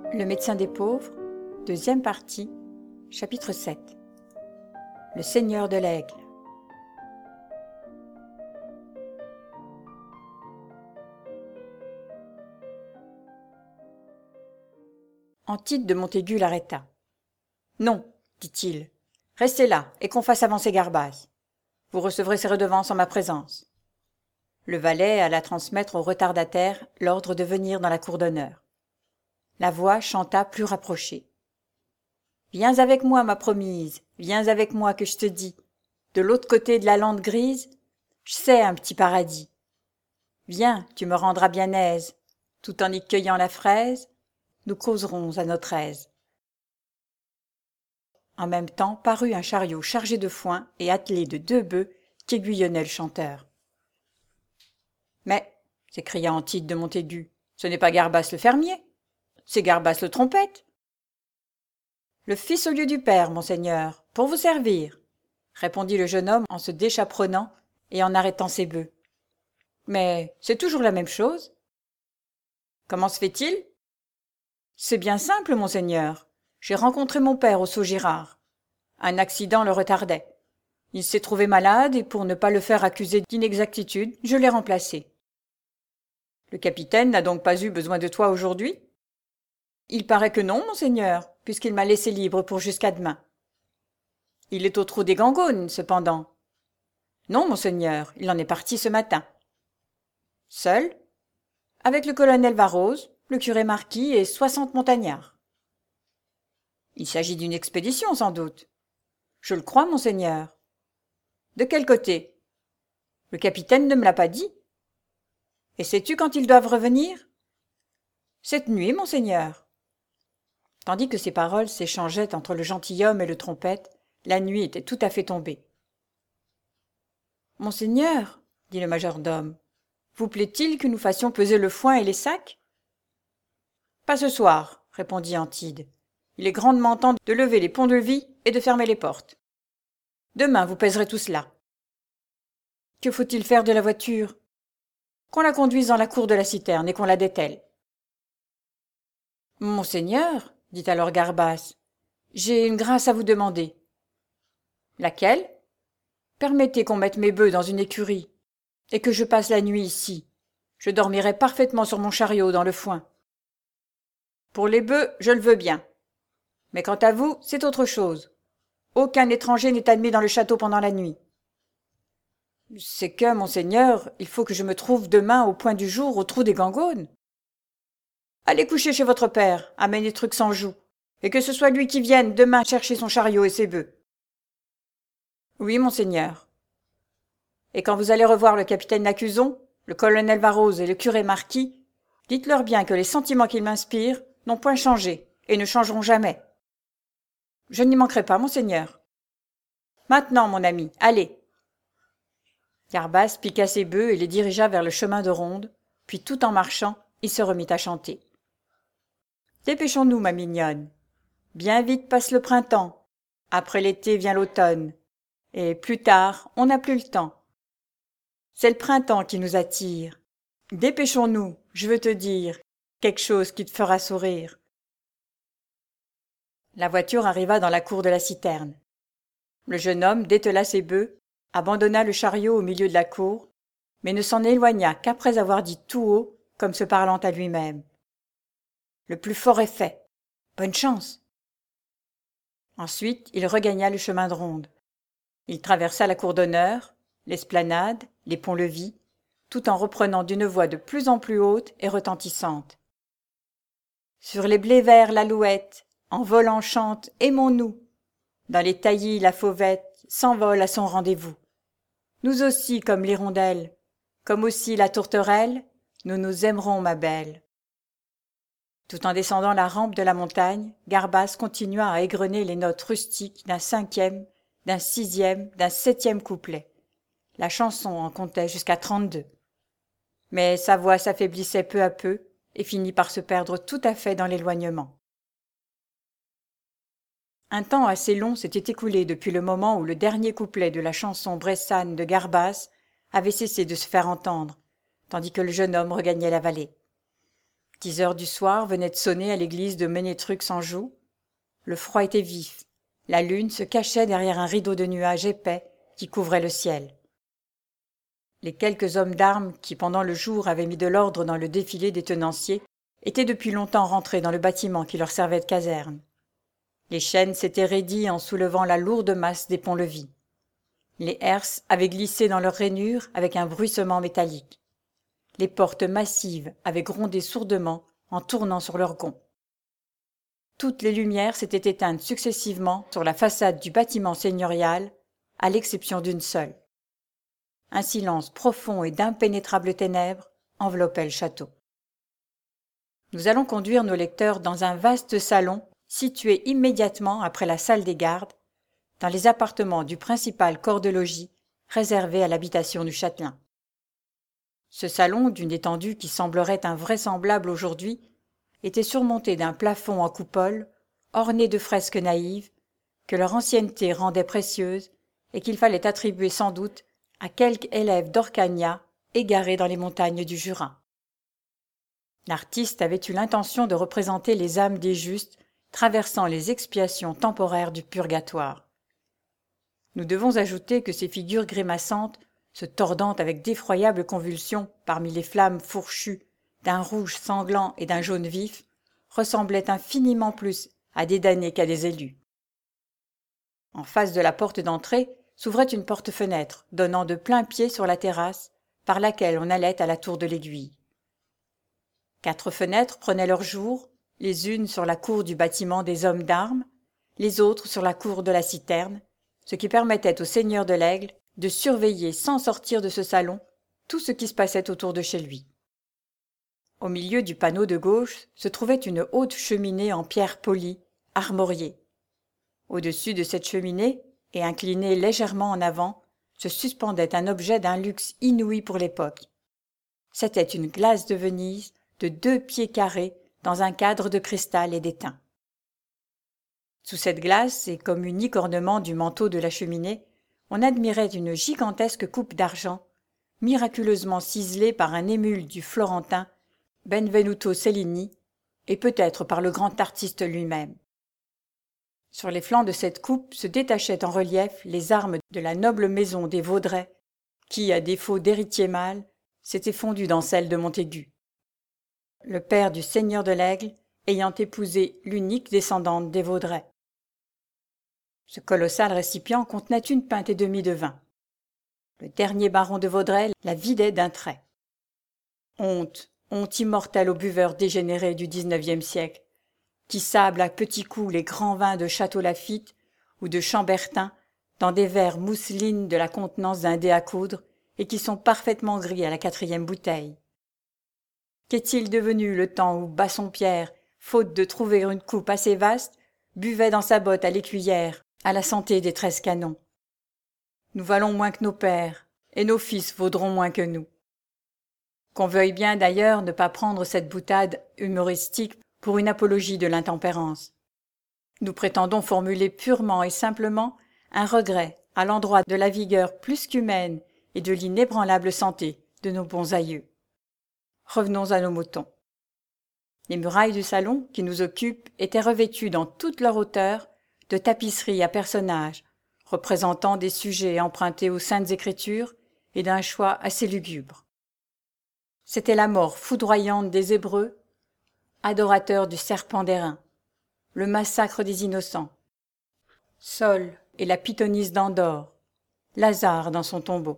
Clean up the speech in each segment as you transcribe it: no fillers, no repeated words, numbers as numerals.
Le médecin des pauvres, deuxième partie, chapitre 7. Le seigneur de l'aigle. Antide de Montaigu l'arrêta. « Non, dit-il, restez là et qu'on fasse avancer Garbaz. Vous recevrez ses redevances en ma présence. » Le valet alla transmettre au retardataire l'ordre de venir dans la cour d'honneur. La voix chanta plus rapprochée. « Viens avec moi, ma promise, viens avec moi que je te dis. De l'autre côté de la lande grise, je sais un petit paradis. Viens, tu me rendras bien aise, tout en y cueillant la fraise, nous causerons à notre aise. » En même temps parut un chariot chargé de foin et attelé de 2 bœufs qu'aiguillonnait le chanteur. « Mais, s'écria Antide de Montaigu, ce n'est pas Garbas le fermier, c'est Garbas le trompette. »« Le fils au lieu du père, monseigneur, pour vous servir, » répondit le jeune homme en se déchaperonnant et en arrêtant ses bœufs. « Mais c'est toujours la même chose. »« Comment se fait-il ?»« C'est bien simple, monseigneur. J'ai rencontré mon père au Saut-Girard. Un accident le retardait. Il s'est trouvé malade et pour ne pas le faire accuser d'inexactitude, je l'ai remplacé. »« Le capitaine n'a donc pas eu besoin de toi aujourd'hui ?»« Il paraît que non, monseigneur, puisqu'il m'a laissé libre pour jusqu'à demain. »« Il est au trou des Gangones, cependant. »« Non, monseigneur, il en est parti ce matin. »« Seul ?»« Avec le colonel Varose, le curé Marquis et 60 montagnards. »« Il s'agit d'une expédition, sans doute. »« Je le crois, monseigneur. »« De quel côté ? » ?»« Le capitaine ne me l'a pas dit. »« Et sais-tu quand ils doivent revenir ? » ?»« Cette nuit, monseigneur. » Tandis que ces paroles s'échangeaient entre le gentilhomme et le trompette, la nuit était tout à fait tombée. « Monseigneur, dit le majordome, vous plaît-il que nous fassions peser le foin et les sacs ? » ?»« Pas ce soir, répondit Antide. Il est grandement temps de lever les ponts-levis et de fermer les portes. Demain, vous pèserez tout cela. Que faut-il faire de la voiture ? Qu'on la conduise dans la cour de la citerne et qu'on la dételle. »« Monseigneur, dit alors Garbas, j'ai une grâce à vous demander. »« Laquelle ? » ?»« Permettez qu'on mette mes bœufs dans une écurie et que je passe la nuit ici. Je dormirai parfaitement sur mon chariot dans le foin. »« Pour les bœufs, je le veux bien. Mais quant à vous, c'est autre chose. Aucun étranger n'est admis dans le château pendant la nuit. »« C'est que, monseigneur, il faut que je me trouve demain au point du jour au trou des Gangones. »« Allez coucher chez votre père, amenez Truc-sans-Joue, et que ce soit lui qui vienne demain chercher son chariot et ses bœufs. »« Oui, monseigneur. »« Et quand vous allez revoir le capitaine Nacuzon, le colonel Varose et le curé Marquis, dites-leur bien que les sentiments qu'ils m'inspirent n'ont point changé et ne changeront jamais. »« Je n'y manquerai pas, monseigneur. »« Maintenant, mon ami, allez. » Garbas piqua ses bœufs et les dirigea vers le chemin de ronde, puis tout en marchant, il se remit à chanter. « Dépêchons-nous, ma mignonne. Bien vite passe le printemps. Après l'été vient l'automne. Et plus tard, on n'a plus le temps. C'est le printemps qui nous attire. Dépêchons-nous, je veux te dire, quelque chose qui te fera sourire. » La voiture arriva dans la cour de la citerne. Le jeune homme détela ses bœufs, abandonna le chariot au milieu de la cour, mais ne s'en éloigna qu'après avoir dit tout haut, comme se parlant à lui-même. « Le plus fort est fait. Bonne chance !» Ensuite, il regagna le chemin de ronde. Il traversa la cour d'honneur, l'esplanade, les ponts-levis, tout en reprenant d'une voix de plus en plus haute et retentissante. « Sur les blés verts l'alouette, en volant chante aimons-nous. Dans les taillis la fauvette s'envole à son rendez-vous. Nous aussi comme l'hirondelle, comme aussi la tourterelle, nous nous aimerons ma belle. » Tout en descendant la rampe de la montagne, Garbas continua à égrener les notes rustiques d'un 5e, d'un 6e, d'un 7e couplet. La chanson en comptait jusqu'à 32. Mais sa voix s'affaiblissait peu à peu et finit par se perdre tout à fait dans l'éloignement. Un temps assez long s'était écoulé depuis le moment où le dernier couplet de la chanson bressane de Garbas avait cessé de se faire entendre, tandis que le jeune homme regagnait la vallée. 10 heures du soir venaient de sonner à l'église de Ménétruc-en-Joux. Le froid était vif. La lune se cachait derrière un rideau de nuages épais qui couvrait le ciel. Les quelques hommes d'armes qui, pendant le jour, avaient mis de l'ordre dans le défilé des tenanciers, étaient depuis longtemps rentrés dans le bâtiment qui leur servait de caserne. Les chaînes s'étaient raidies en soulevant la lourde masse des ponts-levis. Les herses avaient glissé dans leurs rainures avec un bruissement métallique. Les portes massives avaient grondé sourdement en tournant sur leurs gonds. Toutes les lumières s'étaient éteintes successivement sur la façade du bâtiment seigneurial, à l'exception d'une seule. Un silence profond et d'impénétrables ténèbres enveloppait le château. Nous allons conduire nos lecteurs dans un vaste salon situé immédiatement après la salle des gardes, dans les appartements du principal corps de logis réservé à l'habitation du châtelain. Ce salon, d'une étendue qui semblerait invraisemblable aujourd'hui, était surmonté d'un plafond en coupole, orné de fresques naïves, que leur ancienneté rendait précieuses et qu'il fallait attribuer sans doute à quelque élève d'Orcagna égaré dans les montagnes du Jura. L'artiste avait eu l'intention de représenter les âmes des justes traversant les expiations temporaires du purgatoire. Nous devons ajouter que ces figures grimaçantes, se tordant avec d'effroyables convulsions parmi les flammes fourchues d'un rouge sanglant et d'un jaune vif, ressemblaient infiniment plus à des damnés qu'à des élus. En face de la porte d'entrée s'ouvrait une porte-fenêtre donnant de plein pied sur la terrasse par laquelle on allait à la tour de l'Aiguille. 4 fenêtres prenaient leur jour, les unes sur la cour du bâtiment des hommes d'armes, les autres sur la cour de la citerne, ce qui permettait au seigneur de l'Aigle de surveiller sans sortir de ce salon tout ce qui se passait autour de chez lui. Au milieu du panneau de gauche se trouvait une haute cheminée en pierre polie, armoriée. Au-dessus de cette cheminée, et inclinée légèrement en avant, se suspendait un objet d'un luxe inouï pour l'époque. C'était une glace de Venise de 2 pieds carrés dans un cadre de cristal et d'étain. Sous cette glace, et comme unique ornement du manteau de la cheminée, on admirait une gigantesque coupe d'argent, miraculeusement ciselée par un émule du Florentin Benvenuto Cellini, et peut-être par le grand artiste lui-même. Sur les flancs de cette coupe se détachaient en relief les armes de la noble maison des Vaudrey, qui, à défaut d'héritier mâle, s'était fondue dans celle de Montaigu. Le père du seigneur de l'Aigle ayant épousé l'unique descendante des Vaudrey. Ce colossal récipient contenait 1 pinte et demie de vin. Le dernier baron de Vaudrey la vidait d'un trait. Honte, honte immortelle aux buveurs dégénérés du XIXe siècle, qui sablent à petits coups les grands vins de Château-Lafite ou de Chambertin dans des verres mousseline de la contenance d'un dé à coudre et qui sont parfaitement gris à la 4e bouteille. Qu'est-il devenu le temps où Bassompierre, faute de trouver une coupe assez vaste, buvait dans sa botte à l'écuyère, à la santé des 13 canons? Nous valons moins que nos pères, et nos fils vaudront moins que nous. Qu'on veuille bien d'ailleurs ne pas prendre cette boutade humoristique pour une apologie de l'intempérance. Nous prétendons formuler purement et simplement un regret à l'endroit de la vigueur plus qu'humaine et de l'inébranlable santé de nos bons aïeux. Revenons à nos moutons. Les murailles du salon qui nous occupent étaient revêtues dans toute leur hauteur de tapisseries à personnages, représentant des sujets empruntés aux Saintes Écritures et d'un choix assez lugubre. C'était la mort foudroyante des Hébreux, adorateurs du serpent d'airain, le massacre des innocents, Saul et la pythonisse d'Andorre, Lazare dans son tombeau.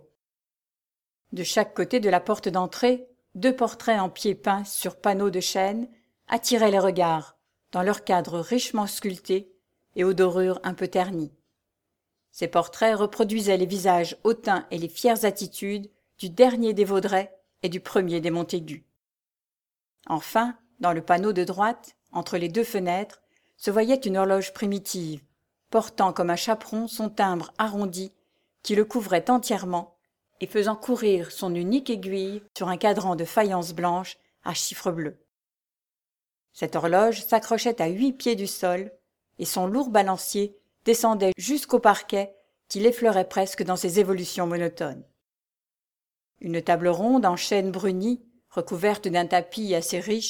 De chaque côté de la porte d'entrée, 2 portraits en pied peint sur panneaux de chêne attiraient les regards, dans leur cadre richement sculpté et aux dorures un peu ternies. Ces portraits reproduisaient les visages hautains et les fières attitudes du dernier des Vaudrey et du premier des Montaigu. Enfin, dans le panneau de droite, entre les 2 fenêtres, se voyait une horloge primitive, portant comme un chaperon son timbre arrondi qui le couvrait entièrement et faisant courir son unique aiguille sur un cadran de faïence blanche à chiffres bleus. Cette horloge s'accrochait à 8 pieds du sol et son lourd balancier descendait jusqu'au parquet qui l'effleurait presque dans ses évolutions monotones. Une table ronde en chêne bruni, recouverte d'un tapis assez riche,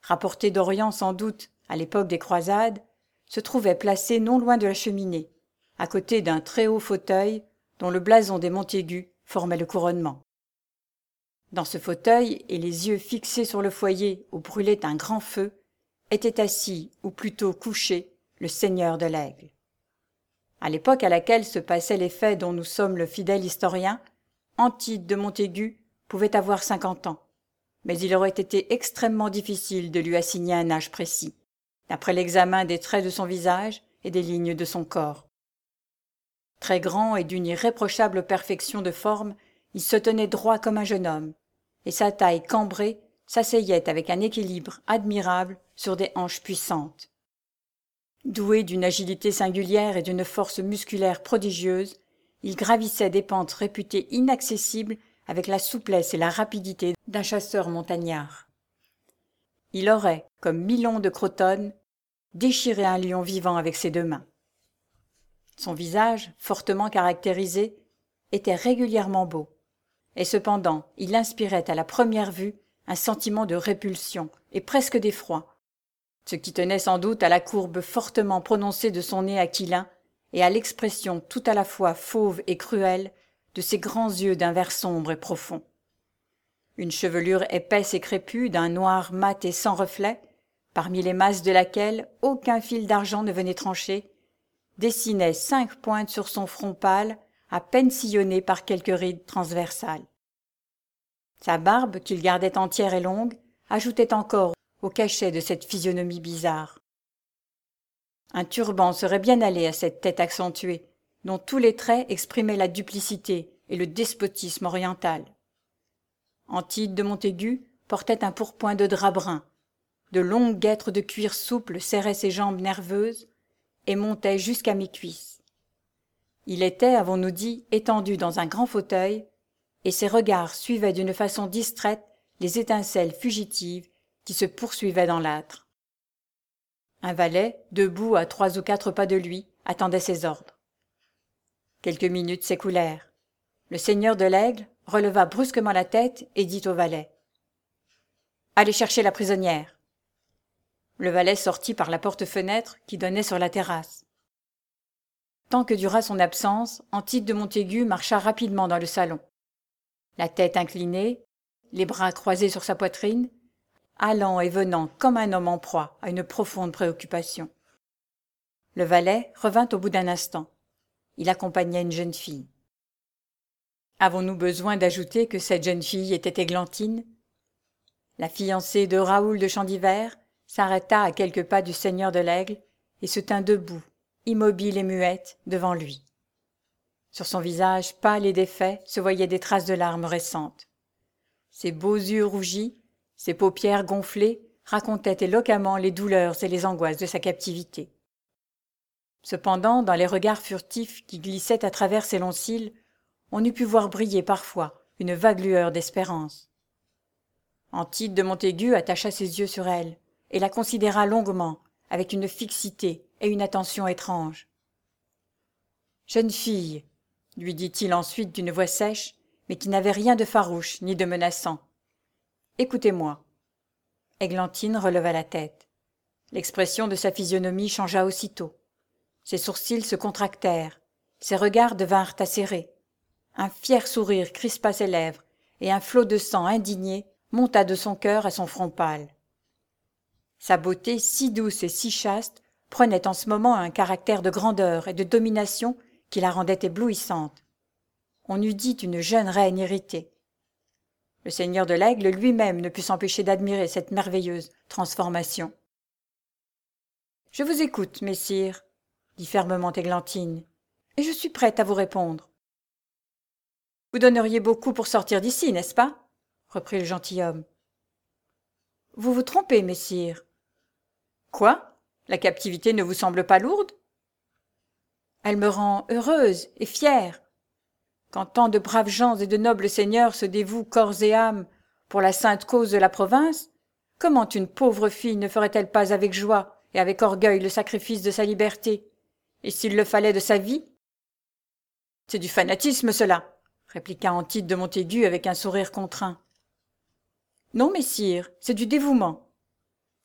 rapporté d'Orient sans doute à l'époque des croisades, se trouvait placé non loin de la cheminée, à côté d'un très haut fauteuil dont le blason des Montaigu formait le couronnement. Dans ce fauteuil, et les yeux fixés sur le foyer où brûlait un grand feu, était assis, ou plutôt couché, le seigneur de l'Aigle. À l'époque à laquelle se passaient les faits dont nous sommes le fidèle historien, Antide de Montaigu pouvait avoir 50 ans, mais il aurait été extrêmement difficile de lui assigner un âge précis, d'après l'examen des traits de son visage et des lignes de son corps. Très grand et d'une irréprochable perfection de forme, il se tenait droit comme un jeune homme, et sa taille cambrée s'asseyait avec un équilibre admirable sur des hanches puissantes. Doué d'une agilité singulière et d'une force musculaire prodigieuse, il gravissait des pentes réputées inaccessibles avec la souplesse et la rapidité d'un chasseur montagnard. Il aurait, comme Milon de Crotone, déchiré un lion vivant avec ses 2 mains. Son visage, fortement caractérisé, était régulièrement beau, et cependant il inspirait à la première vue un sentiment de répulsion et presque d'effroi, ce qui tenait sans doute à la courbe fortement prononcée de son nez aquilin et à l'expression tout à la fois fauve et cruelle de ses grands yeux d'un vert sombre et profond. Une chevelure épaisse et crépue d'un noir mat et sans reflet, parmi les masses de laquelle aucun fil d'argent ne venait trancher, dessinait 5 pointes sur son front pâle, à peine sillonnées par quelques rides transversales. Sa barbe, qu'il gardait entière et longue, ajoutait encore au cachet de cette physionomie bizarre. Un turban serait bien allé à cette tête accentuée, dont tous les traits exprimaient la duplicité et le despotisme oriental. Antide de Montaigu portait un pourpoint de drap brun, de longues guêtres de cuir souple serraient ses jambes nerveuses et montaient jusqu'à mi-cuisse. Il était, avons-nous dit, étendu dans un grand fauteuil, et ses regards suivaient d'une façon distraite les étincelles fugitives qui se poursuivaient dans l'âtre. Un valet, debout à 3 ou 4 pas de lui, attendait ses ordres. Quelques minutes s'écoulèrent. Le seigneur de l'Aigle releva brusquement la tête et dit au valet « Allez chercher la prisonnière !» Le valet sortit par la porte-fenêtre qui donnait sur la terrasse. Tant que dura son absence, Antide de Montaigu marcha rapidement dans le salon. La tête inclinée, les bras croisés sur sa poitrine, allant et venant comme un homme en proie à une profonde préoccupation. Le valet revint au bout d'un instant. Il accompagnait une jeune fille. Avons-nous besoin d'ajouter que cette jeune fille était Églantine? La fiancée de Raoul de Chandivert s'arrêta à quelques pas du seigneur de l'Aigle et se tint debout, immobile et muette, devant lui. Sur son visage pâle et défait se voyaient des traces de larmes récentes. Ses beaux yeux rougis, ses paupières gonflées racontaient éloquemment les douleurs et les angoisses de sa captivité. Cependant, dans les regards furtifs qui glissaient à travers ses longs cils, on eût pu voir briller parfois une vague lueur d'espérance. Antide de Montaigu attacha ses yeux sur elle et la considéra longuement, avec une fixité et une attention étranges. « Jeune fille, » lui dit-il ensuite d'une voix sèche, mais qui n'avait rien de farouche ni de menaçant. « Écoutez-moi. » Églantine releva la tête. L'expression de sa physionomie changea aussitôt. Ses sourcils se contractèrent, ses regards devinrent acérés. Un fier sourire crispa ses lèvres, et un flot de sang indigné monta de son cœur à son front pâle. Sa beauté si douce et si chaste prenait en ce moment un caractère de grandeur et de domination qui la rendait éblouissante. On eût dit une jeune reine irritée. Le seigneur de l'Aigle lui-même ne put s'empêcher d'admirer cette merveilleuse transformation. « Je vous écoute, messire, » dit fermement Églantine, « et je suis prête à vous répondre. »« Vous donneriez beaucoup pour sortir d'ici, n'est-ce pas ?» reprit le gentilhomme. « Vous vous trompez, messire. »« Quoi ? La captivité ne vous semble pas lourde ?»« Elle me rend heureuse et fière. Quand tant de braves gens et de nobles seigneurs se dévouent corps et âme pour la sainte cause de la province, comment une pauvre fille ne ferait-elle pas avec joie et avec orgueil le sacrifice de sa liberté, et s'il le fallait de sa vie ? » « C'est du fanatisme, cela, » répliqua Antide de Montaigu avec un sourire contraint. « Non, messire, c'est du dévouement.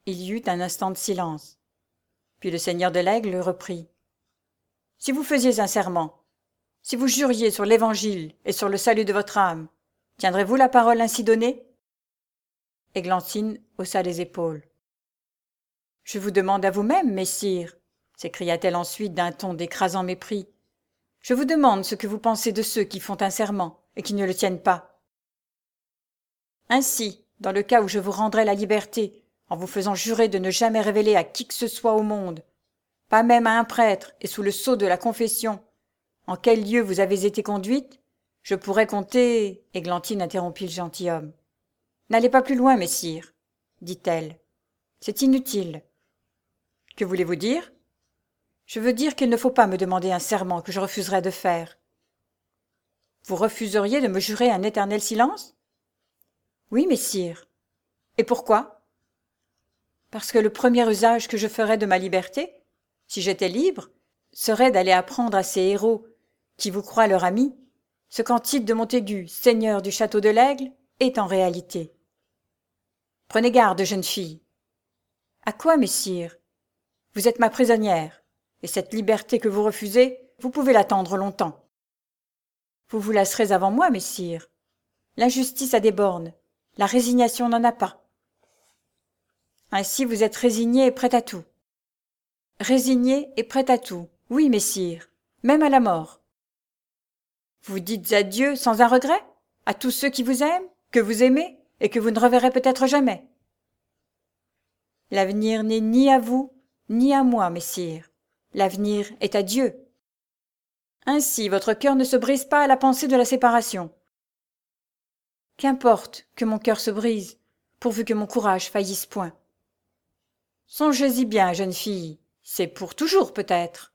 Il y eut un instant de silence. Puis le seigneur de l'Aigle reprit. « Si vous faisiez un serment, si vous juriez sur l'Évangile et sur le salut de votre âme, tiendrez-vous la parole ainsi donnée ?» Églantine haussa les épaules. « Je vous demande à vous-même, messire, » s'écria-t-elle ensuite d'un ton d'écrasant mépris. « Je vous demande ce que vous pensez de ceux qui font un serment et qui ne le tiennent pas. Ainsi, dans le cas où je vous rendrais la liberté, en vous faisant jurer de ne jamais révéler à qui que ce soit au monde, pas même à un prêtre et sous le sceau de la confession, en quel lieu vous avez été conduite, je pourrais compter... » Églantine interrompit le gentilhomme. « N'allez pas plus loin, messire, dit-elle. C'est inutile. Que voulez-vous dire ? Je veux dire qu'il ne faut pas me demander un serment que je refuserais de faire. Vous refuseriez de me jurer un éternel silence ? Oui, messire. Et pourquoi ? Parce que le premier usage que je ferais de ma liberté, si j'étais libre, serait d'aller apprendre à ces héros, qui vous croient leur ami, ce qu'Antide de Montaigu, seigneur du château de l'Aigle, est en réalité. Prenez garde, jeune fille. À quoi, messire ? Vous êtes ma prisonnière, et cette liberté que vous refusez, vous pouvez l'attendre longtemps. Vous vous lasserez avant moi, messire. L'injustice a des bornes, la résignation n'en a pas. Ainsi vous êtes résigné et prêt à tout. Résigné et prêt à tout, oui, messire, même à la mort. Vous dites adieu sans un regret à tous ceux qui vous aiment, que vous aimez et que vous ne reverrez peut-être jamais. L'avenir n'est ni à vous, ni à moi, messire. L'avenir est à Dieu. Ainsi votre cœur ne se brise pas à la pensée de la séparation. Qu'importe que mon cœur se brise, pourvu que mon courage faillisse point. Songez-y bien, jeune fille, c'est pour toujours peut-être.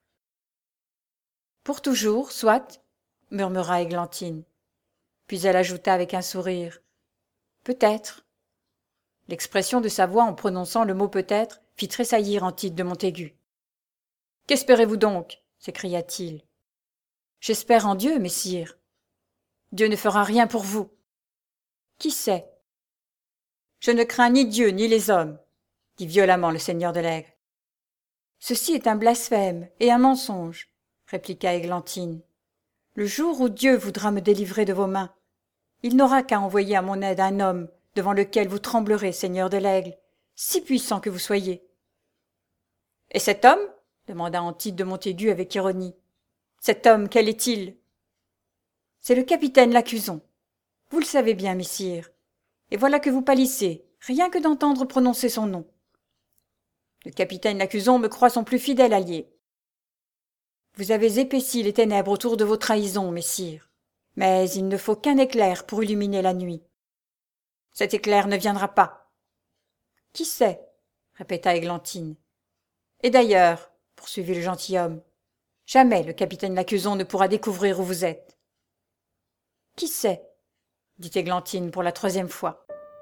Pour toujours, soit, murmura Églantine. Puis elle ajouta avec un sourire. Peut-être. L'expression de sa voix en prononçant le mot peut-être fit tressaillir Antide de Montaigu. Qu'espérez-vous donc ? S'écria-t-il. J'espère en Dieu, messire. Dieu ne fera rien pour vous. Qui sait ? Je ne crains ni Dieu ni les hommes, dit violemment le seigneur de l'Aigle. Ceci est un blasphème et un mensonge, répliqua Églantine. Le jour où Dieu voudra me délivrer de vos mains, il n'aura qu'à envoyer à mon aide un homme devant lequel vous tremblerez, seigneur de l'Aigle, si puissant que vous soyez. Et cet homme ? Demanda Antide de Montaigu avec ironie. Cet homme, quel est-il ? C'est le capitaine Lacuzon. Vous le savez bien, messire. Et voilà que vous pâlissez, rien que d'entendre prononcer son nom. Le capitaine Lacuzon me croit son plus fidèle allié. Vous avez épaissi les ténèbres autour de vos trahisons, messire. Mais il ne faut qu'un éclair pour illuminer la nuit. Cet éclair ne viendra pas. Qui sait ? Répéta Églantine. Et d'ailleurs, poursuivit le gentilhomme, jamais le capitaine Lacuzon ne pourra découvrir où vous êtes. Qui sait ? Dit Églantine pour la 3e fois.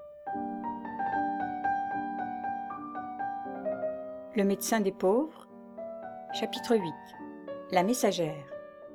Le médecin des pauvres, chapitre 8. La messagère.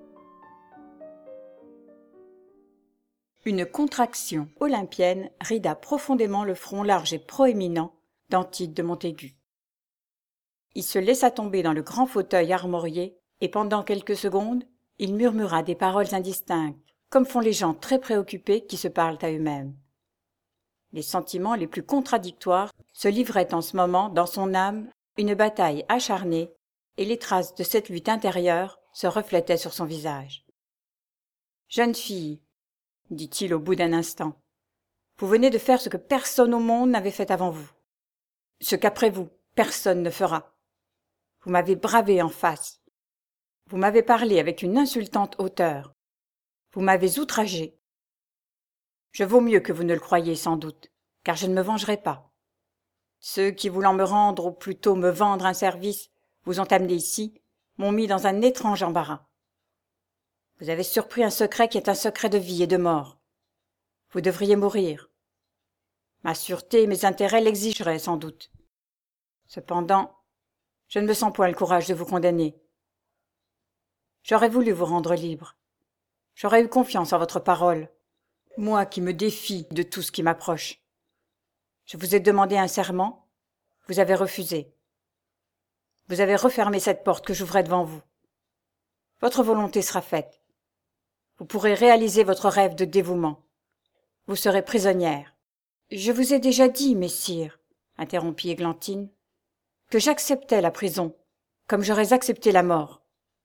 Une contraction olympienne rida profondément le front large et proéminent d'Antide de Montaigu. Il se laissa tomber dans le grand fauteuil armorié et pendant quelques secondes, il murmura des paroles indistinctes, comme font les gens très préoccupés qui se parlent à eux-mêmes. Les sentiments les plus contradictoires se livraient en ce moment dans son âme une bataille acharnée et les traces de cette lutte intérieure se reflétaient sur son visage. « Jeune fille, dit-il au bout d'un instant, vous venez de faire ce que personne au monde n'avait fait avant vous. Ce qu'après vous, personne ne fera. Vous m'avez bravé en face. Vous m'avez parlé avec une insultante hauteur. Vous m'avez outragé. Je vaux mieux que vous ne le croyiez sans doute, car je ne me vengerai pas. Ceux qui, voulant me rendre, ou plutôt me vendre un service, vous ont amené ici, m'ont mis dans un étrange embarras. Vous avez surpris un secret qui est un secret de vie et de mort. Vous devriez mourir. Ma sûreté et mes intérêts l'exigeraient sans doute. Cependant, je ne me sens point le courage de vous condamner. J'aurais voulu vous rendre libre. J'aurais eu confiance en votre parole, moi qui me défie de tout ce qui m'approche. Je vous ai demandé un serment, Vous avez refusé. Vous avez refermé cette porte que j'ouvrais devant vous. Votre volonté sera faite. Vous pourrez réaliser votre rêve de dévouement. Vous serez prisonnière. Je vous ai déjà dit, messire, interrompit Églantine, que j'acceptais la prison, comme j'aurais accepté la mort.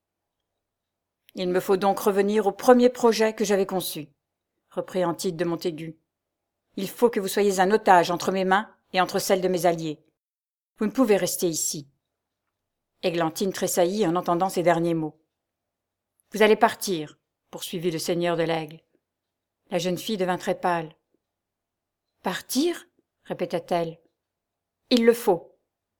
Il me faut donc revenir au premier projet que j'avais conçu, reprit Antide de Montaigu. Il faut que vous soyez un otage entre mes mains et entre celles de mes alliés. Vous ne pouvez rester ici. Églantine tressaillit en entendant ces derniers mots. Vous allez partir, poursuivit le seigneur de l'Aigle. La jeune fille devint très pâle. Partir? Répéta-t-elle. Il le faut.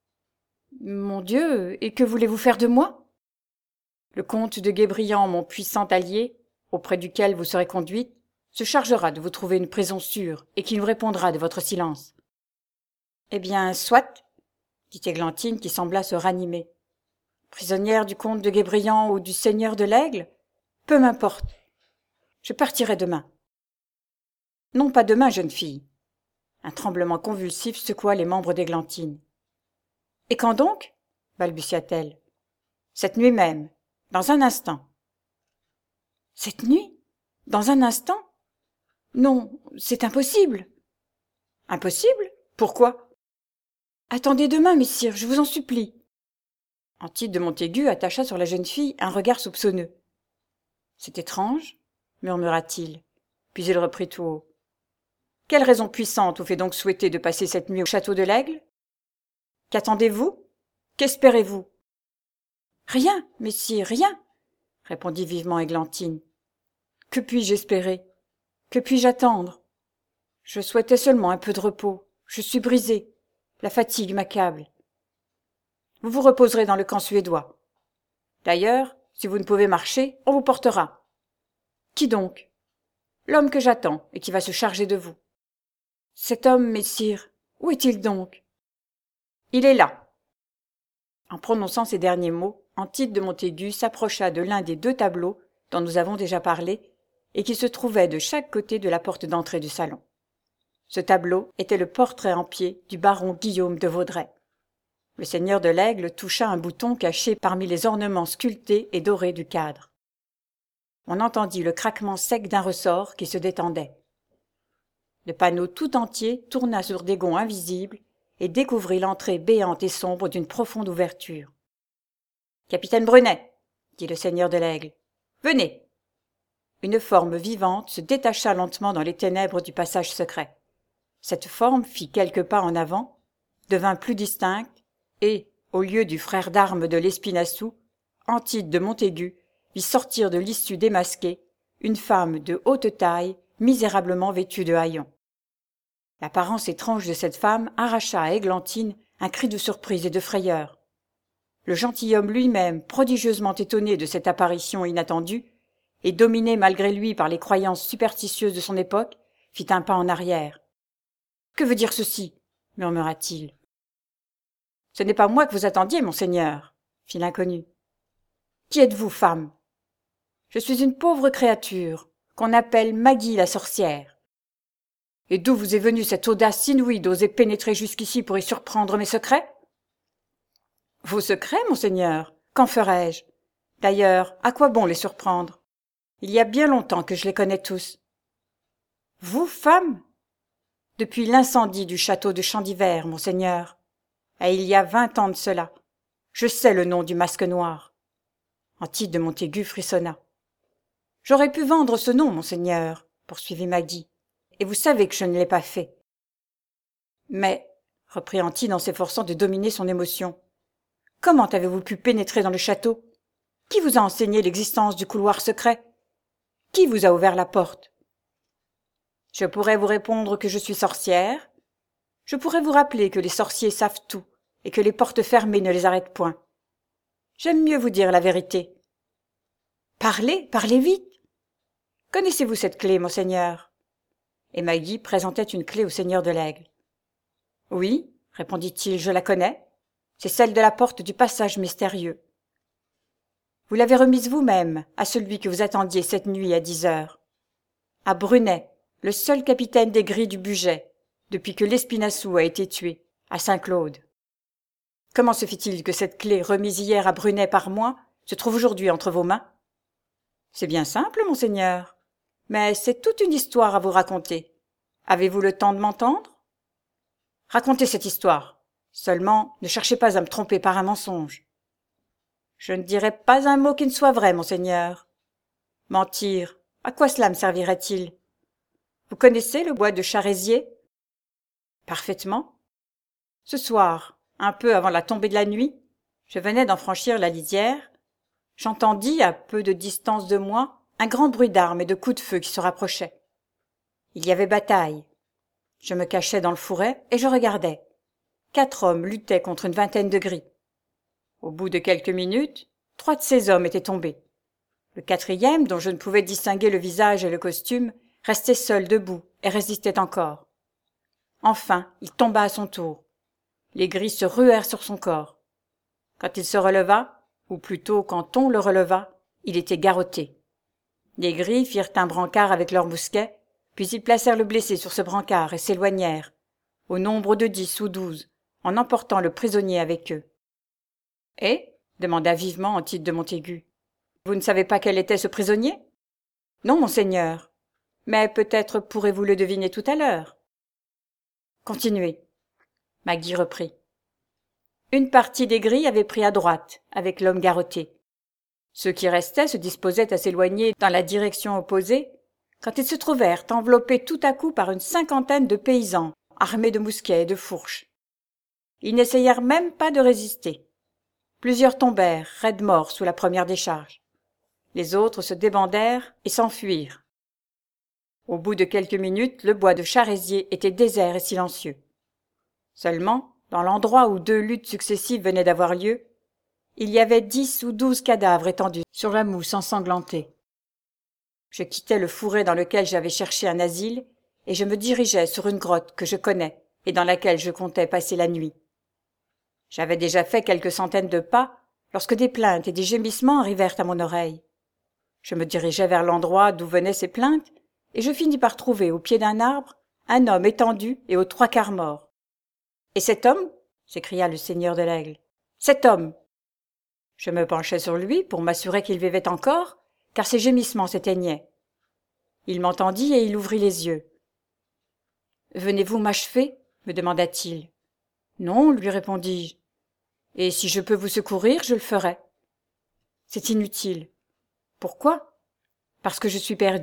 Mon Dieu, et que voulez-vous faire de moi? Le comte de Guébriant, mon puissant allié, auprès duquel vous serez conduite, se chargera de vous trouver une prison sûre et qui nous répondra de votre silence. Eh bien, soit, dit Églantine qui sembla se ranimer. Prisonnière du comte de Guébriant ou du seigneur de l'Aigle, peu m'importe. Je partirai demain. Non, pas demain, jeune fille. Un tremblement convulsif secoua les membres d'Églantine. Et quand donc? Balbutia-t-elle. Cette nuit même, dans un instant. Cette nuit? Dans un instant? Non, c'est impossible. Impossible? Pourquoi? Attendez demain, messire, je vous en supplie. Antide de Montaigu attacha sur la jeune fille un regard soupçonneux. C'est étrange, murmura-t-il, puis il reprit tout haut. Quelle raison puissante vous fait donc souhaiter de passer cette nuit au château de l'Aigle? Qu'attendez-vous? Qu'espérez-vous? Rien, messire, rien, répondit vivement Églantine. Que puis-je espérer? Que puis-je attendre? Je souhaitais seulement un peu de repos. Je suis brisée. La fatigue m'accable. Vous vous reposerez dans le camp suédois. D'ailleurs, si vous ne pouvez marcher, on vous portera. Qui donc? L'homme que j'attends et qui va se charger de vous. Cet homme, messire, où est-il donc? Il est là. En prononçant ces derniers mots, Antide de Montaigu s'approcha de l'un des deux tableaux dont nous avons déjà parlé et qui se trouvait de chaque côté de la porte d'entrée du salon. Ce tableau était le portrait en pied du baron Guillaume de Vaudrey. Le seigneur de l'Aigle toucha un bouton caché parmi les ornements sculptés et dorés du cadre. On entendit le craquement sec d'un ressort qui se détendait. Le panneau tout entier tourna sur des gonds invisibles et découvrit l'entrée béante et sombre d'une profonde ouverture. « Capitaine Brunet, » dit le seigneur de l'Aigle, « venez !» Une forme vivante se détacha lentement dans les ténèbres du passage secret. Cette forme fit quelques pas en avant, devint plus distincte, et, au lieu du frère d'armes de l'Espinassou, Antide de Montaigu vit sortir de l'issue démasquée une femme de haute taille, misérablement vêtue de haillons. L'apparence étrange de cette femme arracha à Églantine un cri de surprise et de frayeur. Le gentilhomme lui-même, prodigieusement étonné de cette apparition inattendue, et dominé malgré lui par les croyances superstitieuses de son époque, fit un pas en arrière. « Que veut dire ceci ?» murmura-t-il. « Ce n'est pas moi que vous attendiez, monseigneur, » fit l'inconnu. « Qui êtes-vous, femme ?»« Je suis une pauvre créature, qu'on appelle Maggie la sorcière. »« Et d'où vous est venue cette audace inouïe d'oser pénétrer jusqu'ici pour y surprendre mes secrets ?»« Vos secrets, monseigneur? Qu'en ferais-je? D'ailleurs, à quoi bon les surprendre? Il y a bien longtemps que je les connais tous. »« Vous, femme ? » Depuis l'incendie du château de Chandivert, monseigneur, et il y a 20 ans de cela. Je sais le nom du masque noir. Antide de Montaigu frissonna. « J'aurais pu vendre ce nom, monseigneur, » poursuivit Maggie, « et vous savez que je ne l'ai pas fait. »« Mais, » reprit Antide en s'efforçant de dominer son émotion, « comment avez-vous pu pénétrer dans le château? Qui vous a enseigné l'existence du couloir secret? Qui vous a ouvert la porte? Je pourrais vous répondre que je suis sorcière. Je pourrais vous rappeler que les sorciers savent tout et que les portes fermées ne les arrêtent point. J'aime mieux vous dire la vérité. Parlez, parlez vite. Connaissez-vous cette clé, monseigneur? Et Maggie présentait une clé au seigneur de l'Aigle. Oui, répondit-il, je la connais. C'est celle de la porte du passage mystérieux. Vous l'avez remise vous-même à celui que vous attendiez cette nuit à 10 heures. À Brunet, le seul capitaine des grilles du Bugey, depuis que l'Espinassou a été tué, à Saint-Claude. Comment se fait-il que cette clé remise hier à Brunet par moi se trouve aujourd'hui entre vos mains? C'est bien simple, monseigneur. Mais c'est toute une histoire à vous raconter. Avez-vous le temps de m'entendre? Racontez cette histoire. Seulement, ne cherchez pas à me tromper par un mensonge. Je ne dirai pas un mot qui ne soit vrai, monseigneur. Mentir, à quoi cela me servirait-il? Vous connaissez le bois de Charézier? Parfaitement. Ce soir, un peu avant la tombée de la nuit, je venais d'en franchir la lisière. J'entendis, à peu de distance de moi, un grand bruit d'armes et de coups de feu qui se rapprochaient. Il y avait bataille. Je me cachais dans le fourret et je regardais. 4 hommes luttaient contre une vingtaine de gris. Au bout de quelques minutes, 3 de ces hommes étaient tombés. Le 4e, dont je ne pouvais distinguer le visage et le costume, restait seul debout et résistait encore. Enfin, il tomba à son tour. Les gris se ruèrent sur son corps. Quand il se releva, ou plutôt quand on le releva, il était garrotté. Les gris firent un brancard avec leurs mousquets, puis ils placèrent le blessé sur ce brancard et s'éloignèrent, au nombre de 10 ou 12, en emportant le prisonnier avec eux. « Et » demanda vivement Antide de Montaigu. « Vous ne savez pas quel était ce prisonnier ?»« Non, monseigneur. Mais peut-être pourrez-vous le deviner tout à l'heure. » Continuez. Magui reprit. Une partie des gris avait pris à droite, avec l'homme garrotté. Ceux qui restaient se disposaient à s'éloigner dans la direction opposée, quand ils se trouvèrent enveloppés tout à coup par une 50aine de paysans, armés de mousquets et de fourches. Ils n'essayèrent même pas de résister. Plusieurs tombèrent, raides morts, sous la première décharge. Les autres se débandèrent et s'enfuirent. Au bout de quelques minutes, le bois de Charézier était désert et silencieux. Seulement, dans l'endroit où 2 luttes successives venaient d'avoir lieu, il y avait 10 ou 12 cadavres étendus sur la mousse ensanglantée. Je quittai le fourret dans lequel j'avais cherché un asile et je me dirigeais sur une grotte que je connais et dans laquelle je comptais passer la nuit. J'avais déjà fait quelques centaines de pas lorsque des plaintes et des gémissements arrivèrent à mon oreille. Je me dirigeai vers l'endroit d'où venaient ces plaintes et je finis par trouver au pied d'un arbre un homme étendu et aux 3/4 mort. « Et cet homme ?» s'écria le seigneur de l'Aigle. « Cet homme !» Je me penchai sur lui pour m'assurer qu'il vivait encore, car ses gémissements s'éteignaient. Il m'entendit et il ouvrit les yeux. « Venez-vous m'achever ?» me demanda-t-il. « Non, lui répondis-je. Et si je peux vous secourir, je le ferai. »« C'est inutile. »« Pourquoi ? » ?»« Parce que je suis perdu. »«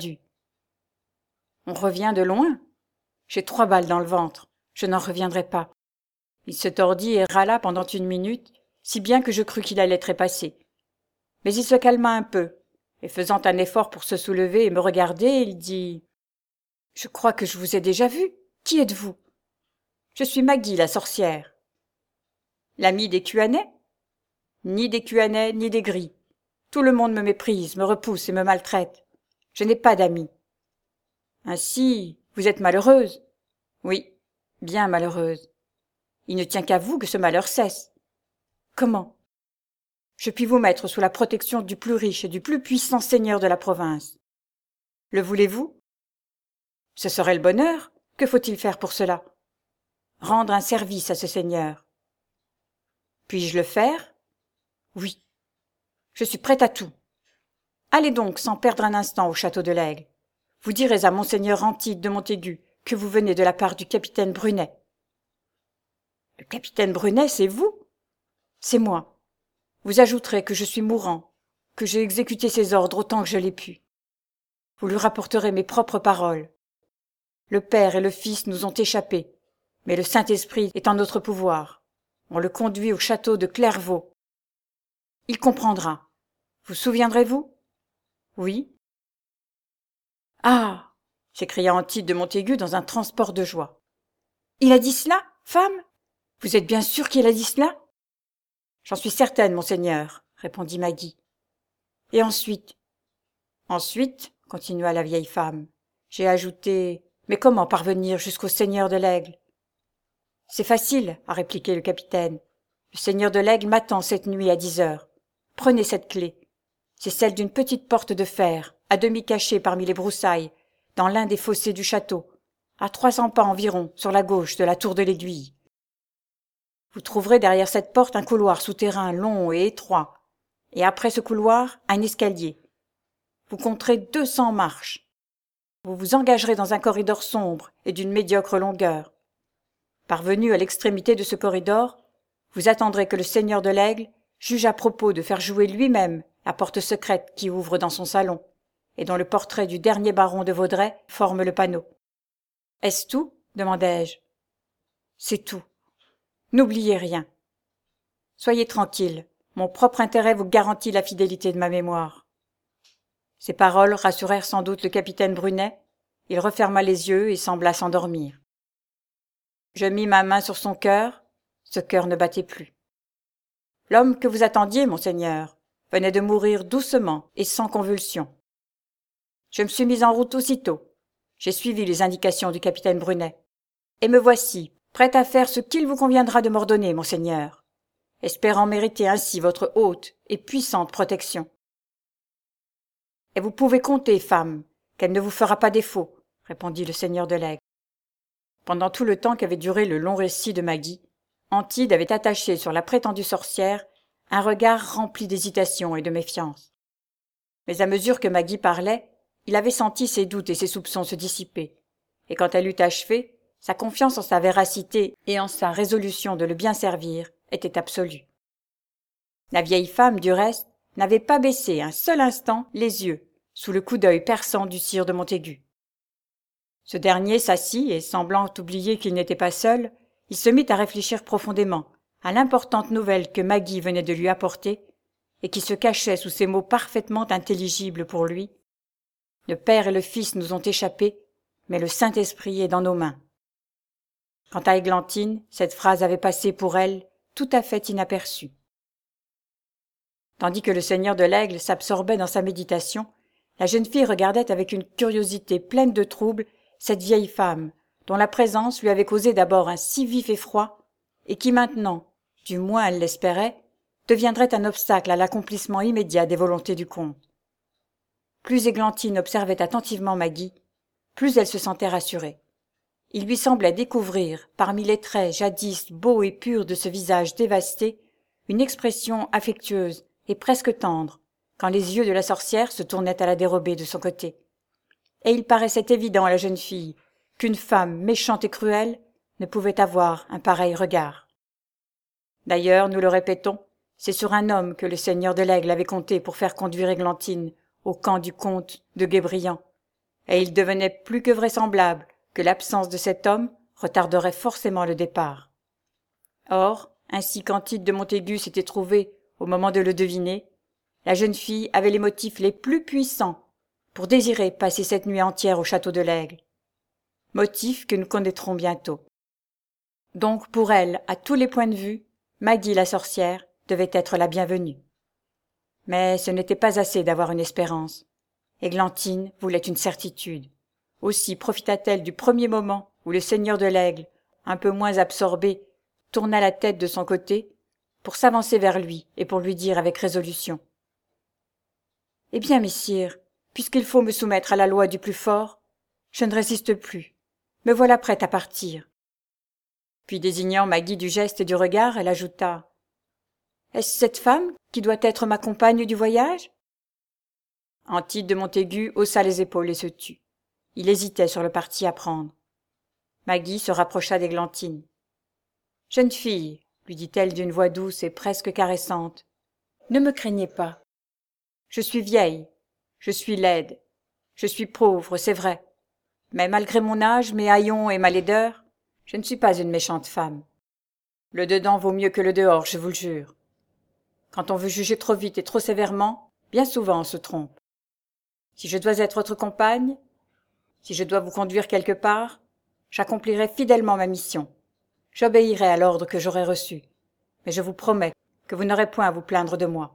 On revient de loin ? » ?»« J'ai 3 balles dans le ventre. Je n'en reviendrai pas. » Il se tordit et râla pendant 1 minute, si bien que je crus qu'il allait trépasser. Mais il se calma un peu, et faisant un effort pour se soulever et me regarder, il dit « Je crois que je vous ai déjà vu. Qui êtes-vous ?»« Je suis Magui, la sorcière. »« L'ami des Cuanais ?»« Ni des Cuanais, ni des gris. Tout le monde me méprise, me repousse et me maltraite. Je n'ai pas d'amis. »« Ainsi, vous êtes malheureuse ?»« Oui, bien malheureuse. Il ne tient qu'à vous que ce malheur cesse. »« Comment ? » ?»« Je puis vous mettre sous la protection du plus riche et du plus puissant seigneur de la province. Le voulez-vous ? Ce serait le bonheur. Que faut-il faire pour cela ? Rendre un service à ce seigneur. Puis-je le faire ? Oui. Je suis prête à tout. Allez donc sans perdre un instant au château de l'Aigle. Vous direz à monseigneur Antide de Montaigu que vous venez de la part du capitaine Brunet. Le capitaine Brunet, c'est vous ? C'est moi. Vous ajouterez que je suis mourant, que j'ai exécuté ses ordres autant que je l'ai pu. Vous lui rapporterez mes propres paroles. Le Père et le Fils nous ont échappé, mais le Saint-Esprit est en notre pouvoir. On le conduit au château de Clairvaux. Il comprendra. Vous souviendrez-vous ? Oui. Ah ! S'écria Antide de Montaigu dans un transport de joie. Il a dit cela, femme ? Vous êtes bien sûre qu'il a dit cela ? J'en suis certaine, monseigneur, répondit Magui. Et ensuite ? Ensuite, continua la vieille femme, j'ai ajouté, mais comment parvenir jusqu'au seigneur de l'Aigle ? C'est facile, a répliqué le capitaine. Le seigneur de l'Aigle m'attend cette nuit à 10 heures. Prenez cette clé. C'est celle d'une petite porte de fer, à demi cachée parmi les broussailles, dans l'un des fossés du château, à 300 pas environ, sur la gauche de la tour de l'Aiguille. Vous trouverez derrière cette porte un couloir souterrain long et étroit, et après ce couloir, un escalier. Vous compterez 200 marches. Vous vous engagerez dans un corridor sombre et d'une médiocre longueur. Parvenu à l'extrémité de ce corridor, vous attendrez que le seigneur de l'Aigle juge à propos de faire jouer lui-même la porte secrète qui ouvre dans son salon, et dont le portrait du dernier baron de Vaudrey forme le panneau. « Est-ce tout ?» demandai-je. « C'est tout. N'oubliez rien. Soyez tranquille, mon propre intérêt vous garantit la fidélité de ma mémoire. » Ces paroles rassurèrent sans doute le capitaine Brunet. Il referma les yeux et sembla s'endormir. Je mis ma main sur son cœur. Ce cœur ne battait plus. L'homme que vous attendiez, monseigneur, venait de mourir doucement et sans convulsion. Je me suis mis en route aussitôt. J'ai suivi les indications du capitaine Brunet. Et me voici, prêt à faire ce qu'il vous conviendra de m'ordonner, monseigneur, espérant mériter ainsi votre haute et puissante protection. Et vous pouvez compter, femme, qu'elle ne vous fera pas défaut, répondit le seigneur de l'Aigle. Pendant tout le temps qu'avait duré le long récit de Maggie, Antide avait attaché sur la prétendue sorcière un regard rempli d'hésitation et de méfiance. Mais à mesure que Maggie parlait, il avait senti ses doutes et ses soupçons se dissiper, et quand elle eut achevé, sa confiance en sa véracité et en sa résolution de le bien servir était absolue. La vieille femme, du reste, n'avait pas baissé un seul instant les yeux sous le coup d'œil perçant du sire de Montaigu. Ce dernier s'assit et, semblant oublier qu'il n'était pas seul, il se mit à réfléchir profondément à l'importante nouvelle que Maggie venait de lui apporter et qui se cachait sous ces mots parfaitement intelligibles pour lui. « Le Père et le Fils nous ont échappé, mais le Saint-Esprit est dans nos mains. » Quant à Églantine, cette phrase avait passé pour elle tout à fait inaperçue. Tandis que le seigneur de l'Aigle s'absorbait dans sa méditation, la jeune fille regardait avec une curiosité pleine de trouble cette vieille femme, dont la présence lui avait causé d'abord un si vif effroi, et qui maintenant, du moins elle l'espérait, deviendrait un obstacle à l'accomplissement immédiat des volontés du comte. Plus Églantine observait attentivement Maggie, plus elle se sentait rassurée. Il lui semblait découvrir, parmi les traits jadis beaux et purs de ce visage dévasté, une expression affectueuse et presque tendre, quand les yeux de la sorcière se tournaient à la dérobée de son côté. Et il paraissait évident à la jeune fille qu'une femme méchante et cruelle ne pouvait avoir un pareil regard. D'ailleurs, nous le répétons, c'est sur un homme que le seigneur de l'Aigle avait compté pour faire conduire Églantine au camp du comte de Guébriant, et il devenait plus que vraisemblable que l'absence de cet homme retarderait forcément le départ. Or, ainsi qu'Antide de Montaigu s'était trouvé au moment de le deviner, la jeune fille avait les motifs les plus puissants pour désirer passer cette nuit entière au château de l'Aigle. Motifs que nous connaîtrons bientôt. Donc pour elle, à tous les points de vue, Maggie la sorcière devait être la bienvenue. Mais ce n'était pas assez d'avoir une espérance. Églantine voulait une certitude. Aussi profita-t-elle du premier moment où le seigneur de l'Aigle, un peu moins absorbé, tourna la tête de son côté pour s'avancer vers lui et pour lui dire avec résolution : « Eh bien, messire, puisqu'il faut me soumettre à la loi du plus fort, je ne résiste plus. Me voilà prête à partir. » Puis désignant Maggie du geste et du regard, elle ajouta : « Est-ce cette femme qui doit être ma compagne du voyage ?» Antide de Montaigu haussa les épaules et se tut. Il hésitait sur le parti à prendre. Maggie se rapprocha d'Églantine. « Jeune fille, » lui dit-elle d'une voix douce et presque caressante, « ne me craignez pas. Je suis vieille, je suis laide, je suis pauvre, c'est vrai, mais malgré mon âge, mes haillons et ma laideur, je ne suis pas une méchante femme. Le dedans vaut mieux que le dehors, je vous le jure. Quand on veut juger trop vite et trop sévèrement, bien souvent on se trompe. Si je dois être votre compagne, si je dois vous conduire quelque part, j'accomplirai fidèlement ma mission. J'obéirai à l'ordre que j'aurai reçu, mais je vous promets que vous n'aurez point à vous plaindre de moi. »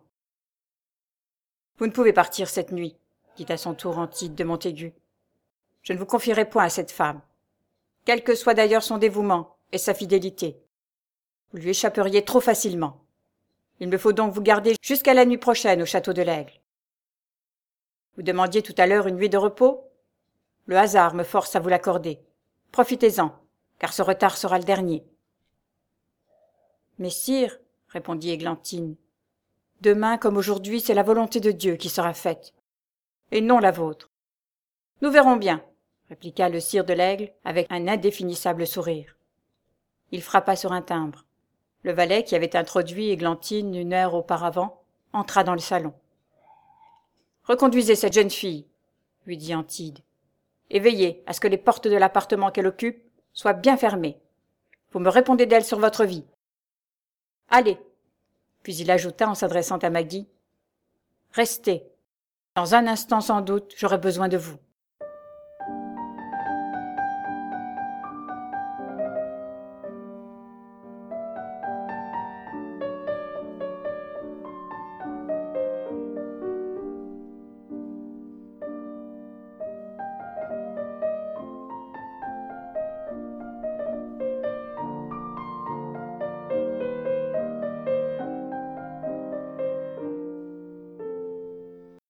« Vous ne pouvez partir cette nuit, » dit à son tour Antide de Montaigu. « Je ne vous confierai point à cette femme, quel que soit d'ailleurs son dévouement et sa fidélité. Vous lui échapperiez trop facilement. Il me faut donc vous garder jusqu'à la nuit prochaine au château de l'Aigle. Vous demandiez tout à l'heure une nuit de repos ? Le hasard me force à vous l'accorder. Profitez-en, car ce retard sera le dernier. » Mais sire, répondit Églantine, demain comme aujourd'hui, c'est la volonté de Dieu qui sera faite, et non la vôtre. Nous verrons bien, répliqua le sire de l'Aigle avec un indéfinissable sourire. Il frappa sur un timbre. Le valet qui avait introduit Églantine 1 heure auparavant entra dans le salon. « Reconduisez cette jeune fille, lui dit Antide, et veillez à ce que les portes de l'appartement qu'elle occupe soient bien fermées. Vous me répondez d'elle sur votre vie. Allez. » Puis il ajouta en s'adressant à Maggie. « Restez. Dans un instant sans doute, j'aurai besoin de vous. »